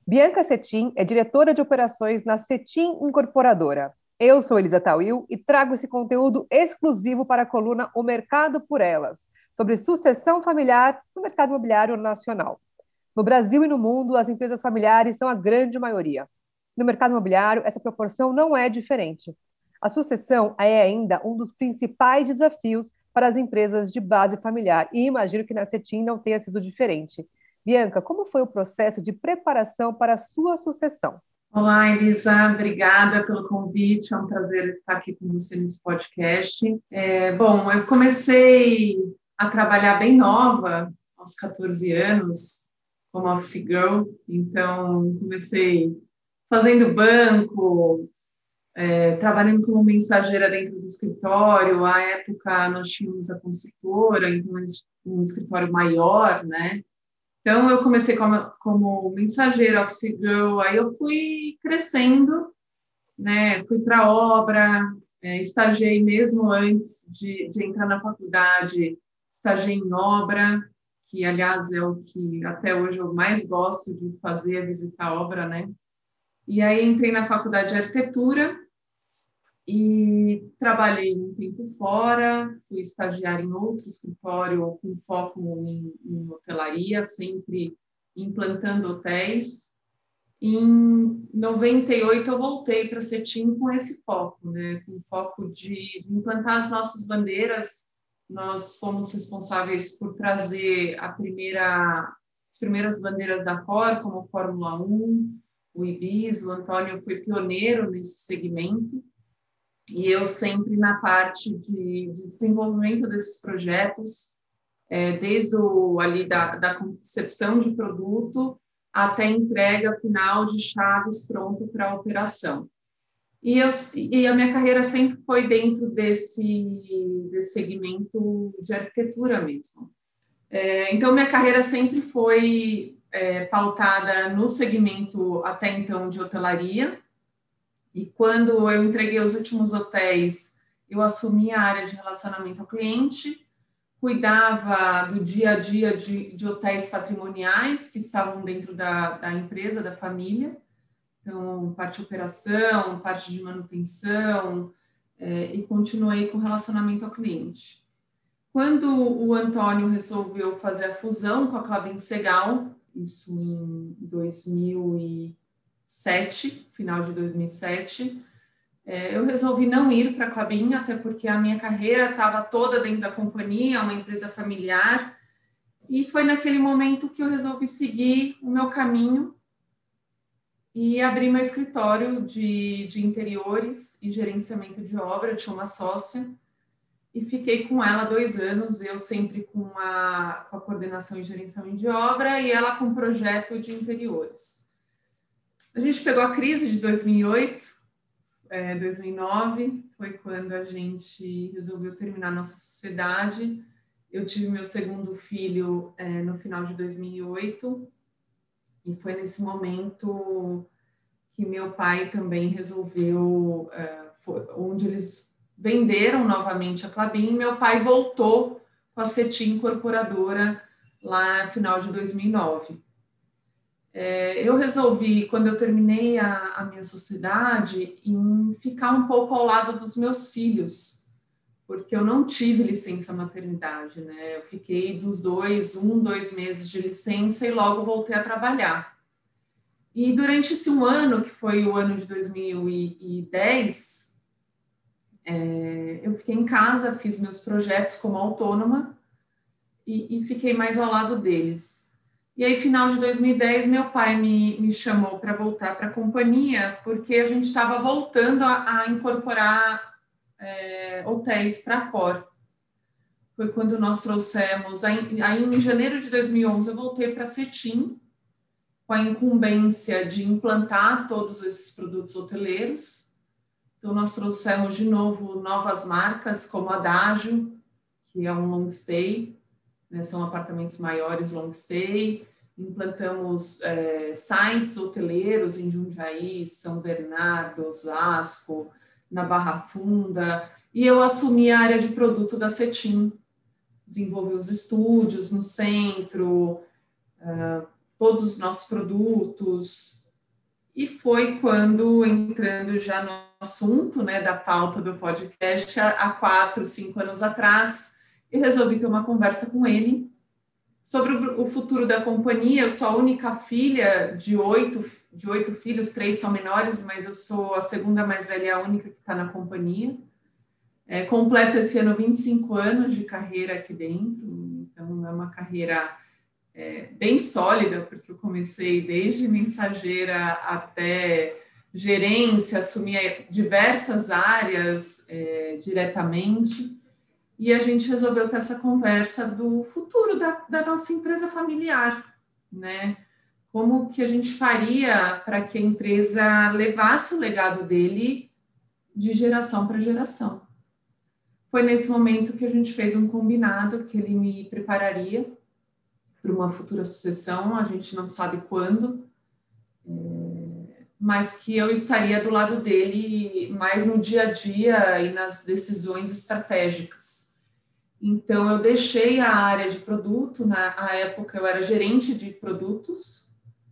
Bianca Cetim é diretora de operações na Cetim Incorporadora. Eu sou Elisa Tawil e trago esse conteúdo exclusivo para a coluna O Mercado por Elas, sobre sucessão familiar no mercado imobiliário nacional. No Brasil e no mundo, as empresas familiares são a grande maioria. No mercado imobiliário, essa proporção não é diferente. A sucessão é ainda um dos principais desafios para as empresas de base familiar, e imagino que na Cetim não tenha sido diferente. Bianca, como foi o processo de preparação para a sua sucessão? Olá, Elisa, obrigada pelo convite. É um prazer estar aqui com você nesse podcast. Bom, eu comecei a trabalhar bem nova, aos 14 anos, como office girl. Então, comecei fazendo banco, trabalhando como mensageira dentro do escritório. À época, nós tínhamos a consultora, então um escritório maior, né? Então, eu comecei como mensageira, office girl, aí eu fui crescendo, né? Fui para a obra, estagiei mesmo antes de entrar na faculdade, estagiei em obra, que, aliás, é o que até hoje eu mais gosto de fazer, é visitar a obra, né? E aí entrei na faculdade de arquitetura e trabalhei um tempo fora, fui estagiar em outro escritório com foco em hotelaria, sempre implantando hotéis. Em 98 eu voltei para a Cetim com esse foco, né? Com o foco de implantar as nossas bandeiras. Nós fomos responsáveis por trazer as primeiras bandeiras da Cor, como Fórmula 1, o Ibis, o Antônio foi pioneiro nesse segmento e eu sempre na parte de desenvolvimento desses projetos, desde ali da concepção de produto até a entrega final de chaves pronto para a operação. E a minha carreira sempre foi dentro desse segmento de arquitetura mesmo. Então, minha carreira sempre foi pautada no segmento até então de hotelaria, e quando eu entreguei os últimos hotéis, eu assumi a área de relacionamento ao cliente, cuidava do dia a dia de hotéis patrimoniais que estavam dentro da empresa, da família. Então, parte de operação, parte de manutenção, e continuei com relacionamento ao cliente. Quando o Antônio resolveu fazer a fusão com a Klabin Segal, isso em 2007, final de 2007, eu resolvi não ir para a Klabin, até porque a minha carreira estava toda dentro da companhia, uma empresa familiar, e foi naquele momento que eu resolvi seguir o meu caminho e abri meu escritório de interiores e gerenciamento de obra. Eu tinha uma sócia e fiquei com ela 2 anos, eu sempre com a coordenação e gerenciamento de obra e ela com o projeto de interiores. A gente pegou a crise de 2008, 2009, foi quando a gente resolveu terminar nossa sociedade. Eu tive meu segundo filho no final de 2008 e foi nesse momento que meu pai também resolveu, onde eles venderam novamente a Klabin, meu pai voltou com a Cetim Incorporadora lá no final de 2009. Eu resolvi, quando eu terminei a minha sociedade, em ficar um pouco ao lado dos meus filhos, porque eu não tive licença maternidade, né? Eu fiquei dos dois, 2 meses de licença e logo voltei a trabalhar. E durante esse ano, que foi o ano de 2010, eu fiquei em casa, fiz meus projetos como autônoma e fiquei mais ao lado deles. E aí, final de 2010, meu pai me chamou para voltar para a companhia, porque a gente estava voltando a incorporar hotéis para a Cor. Foi quando nós trouxemos, aí em janeiro de 2011, eu voltei para a Cetim, com a incumbência de implantar todos esses produtos hoteleiros. Então, nós trouxemos de novo novas marcas, como a Adagio, que é um long stay, né? São apartamentos maiores long stay. Implantamos sites hoteleiros em Jundiaí, São Bernardo, Osasco, na Barra Funda, e eu assumi a área de produto da Cetim, desenvolvi os estúdios no centro, todos os nossos produtos. E foi quando, entrando já no assunto, né, da pauta do podcast, há 4, 5 anos atrás, eu resolvi ter uma conversa com ele sobre o futuro da companhia. Eu sou a única filha de 8 filhos, 3 são menores, mas eu sou a segunda mais velha e a única que está na companhia. Completo esse ano 25 anos de carreira aqui dentro, então é uma carreira bem sólida, porque eu comecei desde mensageira até gerência, assumi diversas áreas diretamente, e a gente resolveu ter essa conversa do futuro da nossa empresa familiar, né? Como que a gente faria para que a empresa levasse o legado dele de geração para geração. Foi nesse momento que a gente fez um combinado que ele me prepararia para uma futura sucessão, a gente não sabe quando, mas que eu estaria do lado dele mais no dia a dia e nas decisões estratégicas. Então, eu deixei a área de produto, na época eu era gerente de produtos,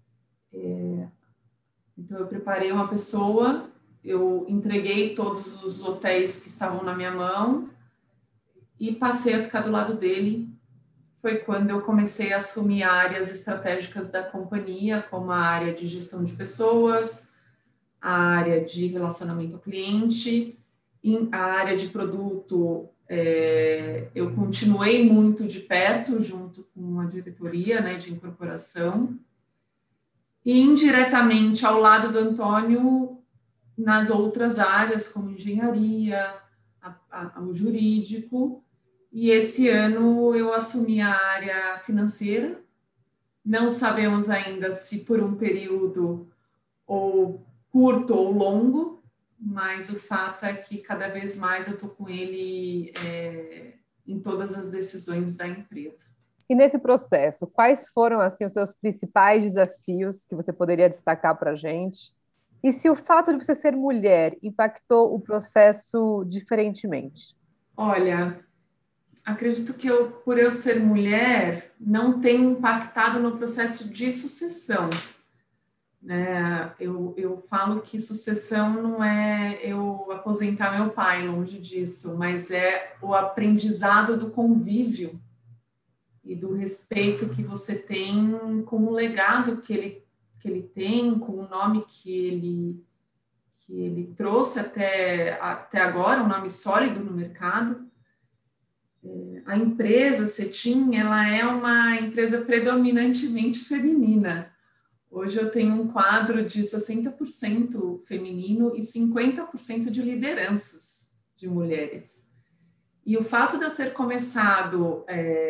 então eu preparei uma pessoa, eu entreguei todos os hotéis que estavam na minha mão e passei a ficar do lado dele. Foi quando eu comecei a assumir áreas estratégicas da companhia, como a área de gestão de pessoas, a área de relacionamento ao cliente, a área de produto. Eu continuei muito de perto, junto com a diretoria, né, de incorporação, e indiretamente ao lado do Antônio, nas outras áreas, como engenharia, o jurídico. E esse ano eu assumi a área financeira. Não sabemos ainda se por um período ou curto ou longo, mas o fato é que cada vez mais eu estou com ele em todas as decisões da empresa. E nesse processo, quais foram assim os seus principais desafios que você poderia destacar para a gente? E se o fato de você ser mulher impactou o processo diferentemente? Olha, acredito que por eu ser mulher, não tenho impactado no processo de sucessão. Né? Eu falo que sucessão não é eu aposentar meu pai, longe disso, mas é o aprendizado do convívio e do respeito que você tem com o legado que ele tem, com o nome que ele trouxe até agora, um nome sólido no mercado. A empresa Cetim, ela é uma empresa predominantemente feminina. Hoje eu tenho um quadro de 60% feminino e 50% de lideranças de mulheres. E o fato de eu ter começado,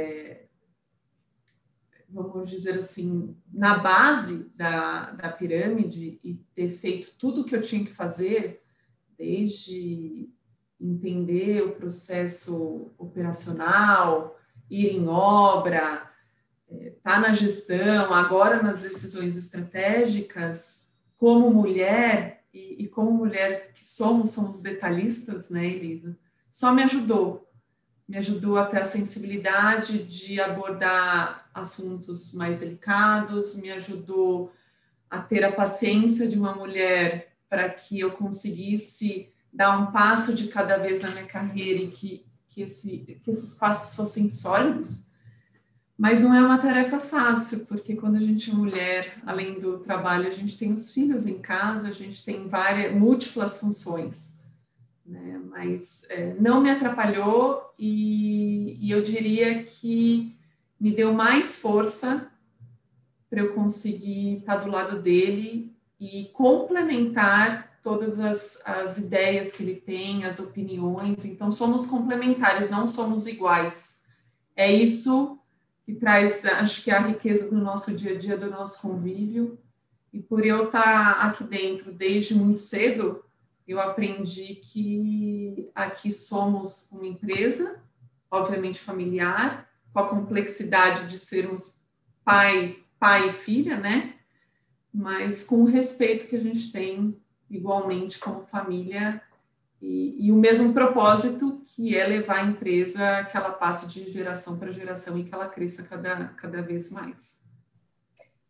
vamos dizer assim, na base da pirâmide e ter feito tudo o que eu tinha que fazer, desde entender o processo operacional, ir em obra, estar na gestão, agora nas decisões estratégicas, como mulher, e como mulheres que somos detalhistas, né, Elisa? Só me ajudou a ter a sensibilidade de abordar assuntos mais delicados, me ajudou a ter a paciência de uma mulher para que eu conseguisse dar um passo de cada vez na minha carreira e que esses passos fossem sólidos. Mas não é uma tarefa fácil, porque quando a gente é mulher, além do trabalho, a gente tem os filhos em casa, a gente tem múltiplas funções, né? Mas não me atrapalhou e eu diria que me deu mais força para eu conseguir estar do lado dele e complementar todas as ideias que ele tem, as opiniões. Então, somos complementares, não somos iguais. É isso que traz, acho que, a riqueza do nosso dia a dia, do nosso convívio. E por eu estar aqui dentro desde muito cedo, eu aprendi que aqui somos uma empresa, obviamente familiar, com a complexidade de sermos pai e filha, né? Mas com o respeito que a gente tem igualmente como família e o mesmo propósito, que é levar a empresa que ela passe de geração para geração e que ela cresça cada vez mais.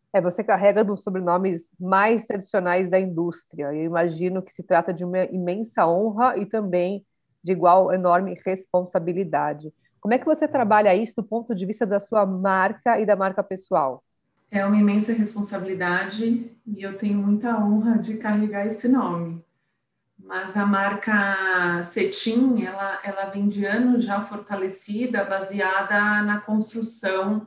Você carrega dos sobrenomes mais tradicionais da indústria. Eu imagino que se trata de uma imensa honra e também de igual enorme responsabilidade. Como é que você trabalha isso do ponto de vista da sua marca e da marca pessoal? É uma imensa responsabilidade e eu tenho muita honra de carregar esse nome. Mas a marca Cetim, ela vem de anos já fortalecida, baseada na construção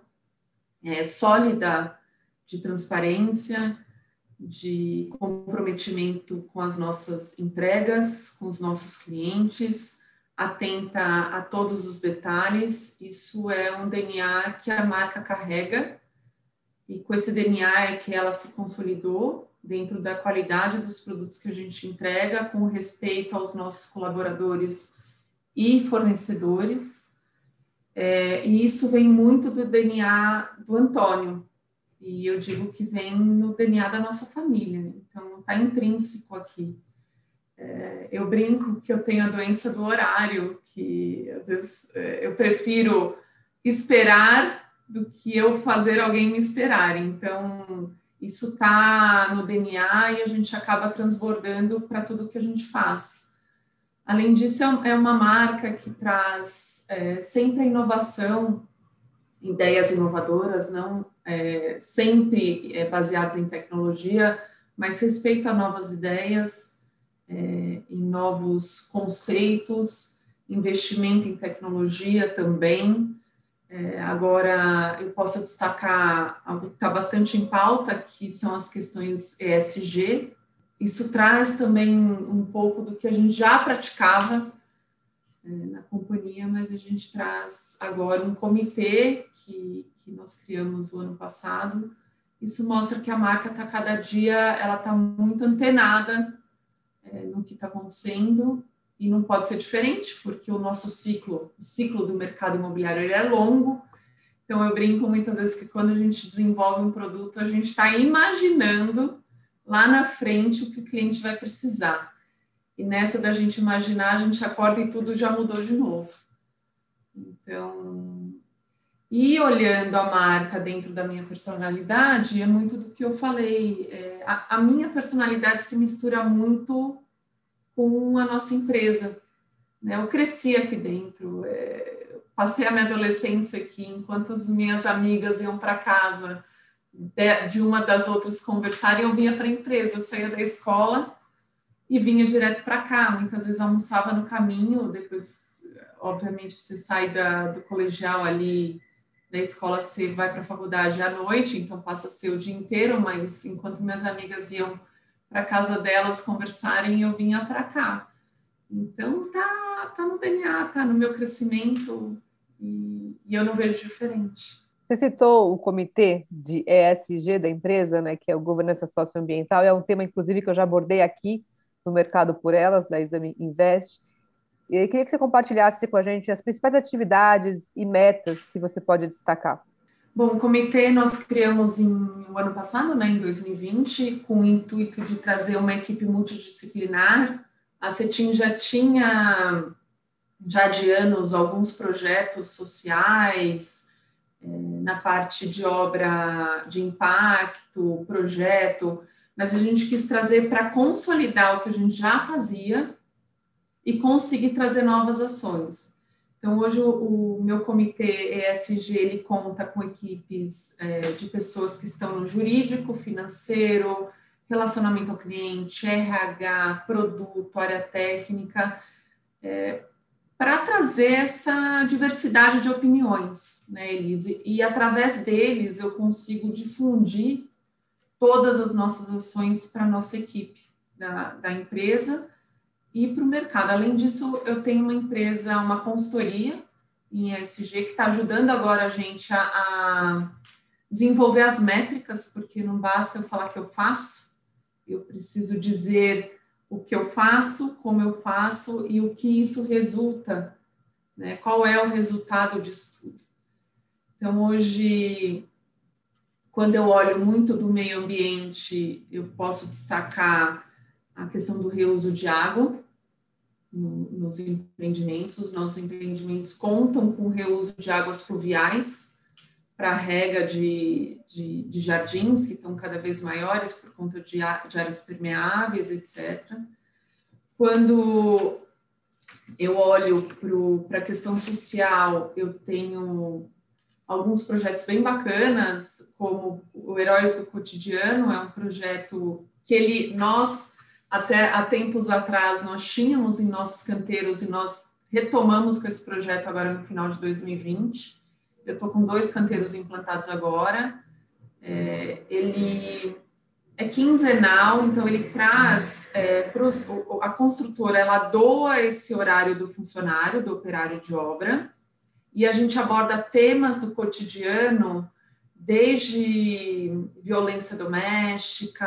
sólida de transparência, de comprometimento com as nossas entregas, com os nossos clientes, atenta a todos os detalhes. Isso é um DNA que a marca carrega e com esse DNA é que ela se consolidou dentro da qualidade dos produtos que a gente entrega, com respeito aos nossos colaboradores e fornecedores. E isso vem muito do DNA do Antônio, e eu digo que vem no DNA da nossa família, né? Então está intrínseco aqui. Eu brinco que eu tenho a doença do horário, que às vezes eu prefiro esperar do que eu fazer alguém me esperar. Então, isso está no DNA e a gente acaba transbordando para tudo que a gente faz. Além disso, é uma marca que traz sempre a inovação, ideias inovadoras, não sempre baseadas em tecnologia, mas respeito a novas ideias, em novos conceitos, investimento em tecnologia também. Agora, eu posso destacar algo que está bastante em pauta, que são as questões ESG. Isso traz também um pouco do que a gente já praticava na companhia, mas a gente traz agora um comitê que nós criamos o ano passado. Isso mostra que a marca está cada dia, ela está muito antenada no que está acontecendo e não pode ser diferente, porque o nosso ciclo, o ciclo do mercado imobiliário, ele é longo. Então eu brinco muitas vezes que quando a gente desenvolve um produto, a gente está imaginando lá na frente o que o cliente vai precisar. E nessa da gente imaginar, a gente acorda e tudo já mudou de novo. Então, e olhando a marca dentro da minha personalidade, é muito do que eu falei. A minha personalidade se mistura muito com a nossa empresa, né? Eu cresci aqui dentro, passei a minha adolescência aqui, enquanto as minhas amigas iam para casa de uma das outras conversarem, eu vinha para a empresa, eu saía da escola e vinha direto para cá. Muitas vezes almoçava no caminho, depois, obviamente, você sai do colegial ali, da escola, você vai para a faculdade à noite, então passa a ser o dia inteiro, mas enquanto minhas amigas iam para casa delas conversarem, eu vinha para cá. Então, tá no DNA, tá no meu crescimento e eu não vejo diferente. Você citou o comitê de ESG da empresa, né, que é o Governança Socioambiental, é um tema, inclusive, que eu já abordei aqui no Mercado por Elas, da Exame Invest. E eu queria que você compartilhasse com a gente as principais atividades e metas que você pode destacar. Bom, o comitê nós criamos no ano passado, né, em 2020, com o intuito de trazer uma equipe multidisciplinar. A CETIM já tinha, já de anos, alguns projetos sociais, na parte de obra de impacto, projeto, mas a gente quis trazer para consolidar o que a gente já fazia e conseguir trazer novas ações. Então, hoje o meu comitê ESG, ele conta com equipes de pessoas que estão no jurídico, financeiro, relacionamento ao cliente, RH, produto, área técnica, para trazer essa diversidade de opiniões, né, Elise? E através deles eu consigo difundir todas as nossas ações para a nossa equipe da empresa e para o mercado. Além disso, eu tenho uma empresa, uma consultoria em ESG que está ajudando agora a gente a desenvolver as métricas, porque não basta eu falar que eu faço, eu preciso dizer o que eu faço, como eu faço e o que isso resulta, né? Qual é o resultado disso tudo. Então, hoje, quando eu olho muito do meio ambiente, eu posso destacar a questão do reuso de água nos empreendimentos. Os nossos empreendimentos contam com reuso de águas fluviais, para rega de jardins, que estão cada vez maiores por conta de áreas permeáveis, etc. Quando eu olho para a questão social, eu tenho alguns projetos bem bacanas, como o Heróis do Cotidiano, é um projeto que nós, até há tempos atrás, nós tínhamos em nossos canteiros e nós retomamos com esse projeto agora no final de 2020. Eu estou com 2 canteiros implantados agora. Ele é quinzenal, então ele traz a construtora, ela doa esse horário do funcionário, do operário de obra, e a gente aborda temas do cotidiano, desde violência doméstica,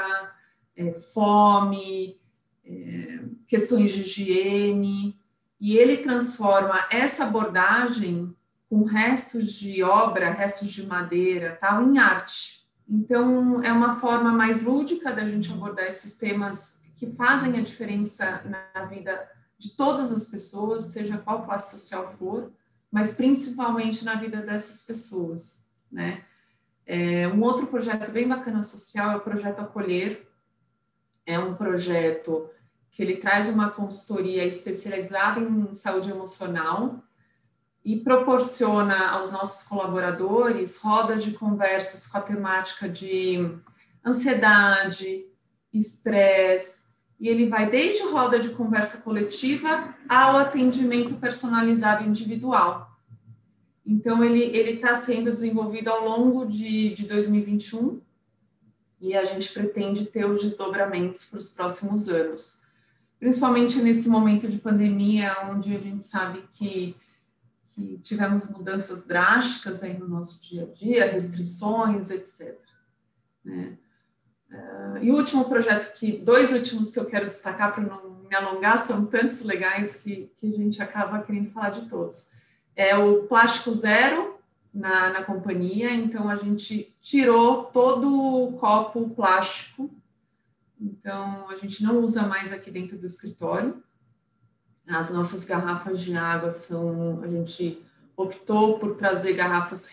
fome, questões de higiene, e ele transforma essa abordagem com restos de obra, restos de madeira, tal, em arte. Então, é uma forma mais lúdica da gente abordar esses temas que fazem a diferença na vida de todas as pessoas, seja qual classe social for, mas principalmente na vida dessas pessoas, né? Um outro projeto bem bacana social é o Projeto Acolher. É um projeto que ele traz uma consultoria especializada em saúde emocional e proporciona aos nossos colaboradores rodas de conversas com a temática de ansiedade, estresse, e ele vai desde roda de conversa coletiva ao atendimento personalizado individual. Então, ele está sendo desenvolvido ao longo de 2021 e a gente pretende ter os desdobramentos para os próximos anos. Principalmente nesse momento de pandemia, onde a gente sabe que tivemos mudanças drásticas aí no nosso dia a dia, restrições, etc. Né? E o último projeto, 2 últimos que eu quero destacar para não me alongar, são tantos legais que a gente acaba querendo falar de todos. É o Plástico Zero na companhia, então a gente tirou todo o copo plástico, então a gente não usa mais aqui dentro do escritório. As nossas garrafas de água a gente optou por trazer garrafas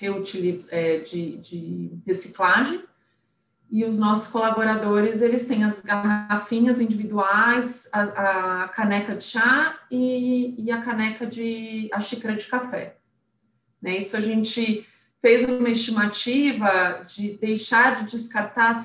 de reciclagem, e os nossos colaboradores, eles têm as garrafinhas individuais, a caneca de chá e a xícara de café. Né? Isso a gente fez uma estimativa de deixar de descartar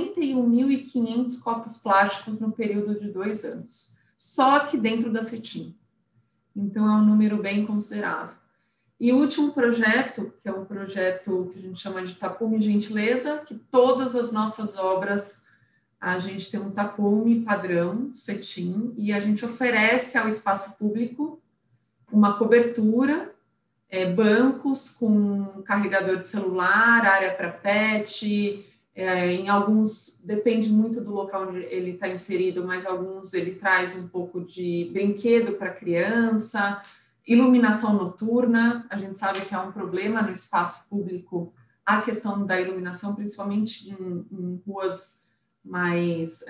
71.500 copos plásticos no período de 2 anos, só que dentro da Cetim. Então, é um número bem considerável. E o último projeto, que é um projeto que a gente chama de Tapume Gentileza, que todas as nossas obras, a gente tem um tapume padrão, Cetim, e a gente oferece ao espaço público uma cobertura, bancos com carregador de celular, área para pet, em alguns, depende muito do local onde ele está inserido, mas alguns ele traz um pouco de brinquedo para criança, iluminação noturna. A gente sabe que há um problema no espaço público, a questão da iluminação, principalmente em ruas mais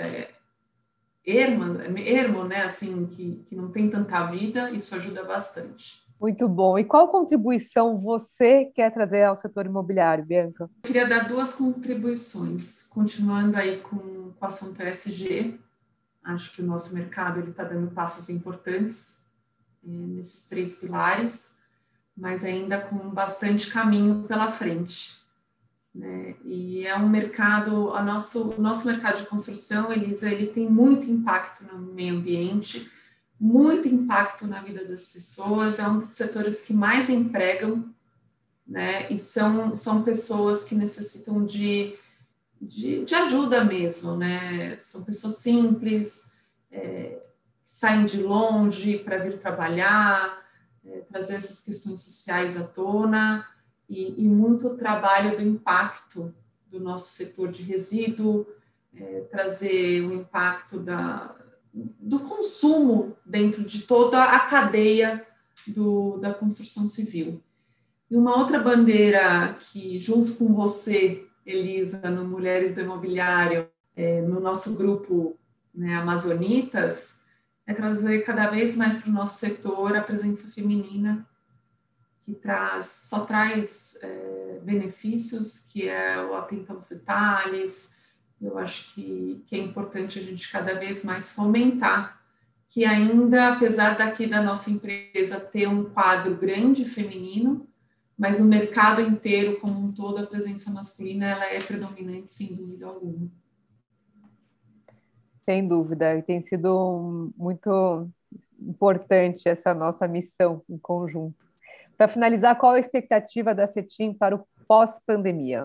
ermo, né, assim, que não tem tanta vida, isso ajuda bastante. Muito bom. E qual contribuição você quer trazer ao setor imobiliário, Bianca? Eu queria dar 2 contribuições, continuando aí com o assunto ESG. Acho que o nosso mercado está dando passos importantes nesses 3 pilares, mas ainda com bastante caminho pela frente. Né? E é um mercado, o nosso mercado de construção, Elisa, ele tem muito impacto no meio ambiente, muito impacto na vida das pessoas, é um dos setores que mais empregam, né? E são pessoas que necessitam de ajuda mesmo, né? São pessoas simples, saem de longe para vir trabalhar, trazer essas questões sociais à tona, e muito trabalho do impacto do nosso setor de resíduo, trazer o impacto do consumo dentro de toda a cadeia da construção civil. E uma outra bandeira que, junto com você, Elisa, no Mulheres do Imobiliário, no nosso grupo, né, Amazonitas, é trazer cada vez mais para o nosso setor a presença feminina, que só traz benefícios, que é o atento aos detalhes. Eu acho que é importante a gente cada vez mais fomentar que ainda, apesar daqui da nossa empresa ter um quadro grande feminino, mas no mercado inteiro como um todo a presença masculina ela é predominante sem dúvida alguma. Sem dúvida, e tem sido muito importante essa nossa missão em conjunto. Para finalizar, qual a expectativa da CETIM para o pós-pandemia?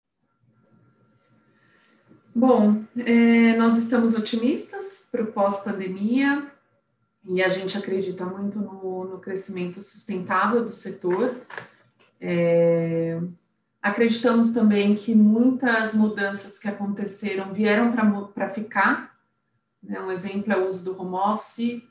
Bom, nós estamos otimistas para o pós-pandemia e a gente acredita muito no crescimento sustentável do setor. Acreditamos também que muitas mudanças que aconteceram vieram para ficar. Né? Um exemplo é o uso do home office,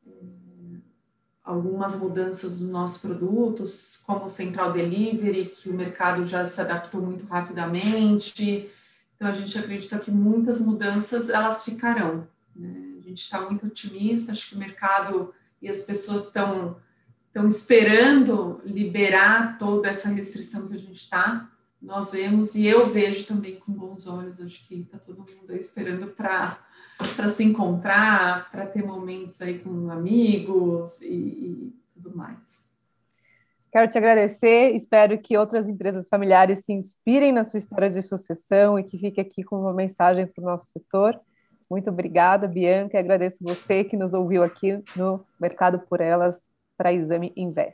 algumas mudanças dos nossos produtos, como o Central Delivery, que o mercado já se adaptou muito rapidamente. Então, a gente acredita que muitas mudanças elas ficarão. Né? A gente está muito otimista, acho que o mercado e as pessoas estão esperando liberar toda essa restrição que a gente está. Nós vemos, e eu vejo também com bons olhos, acho que está todo mundo aí esperando para se encontrar, para ter momentos aí com amigos e tudo mais. Quero te agradecer, espero que outras empresas familiares se inspirem na sua história de sucessão e que fique aqui com uma mensagem para o nosso setor. Muito obrigada, Bianca, e agradeço você que nos ouviu aqui no Mercado por Elas para Exame Invest.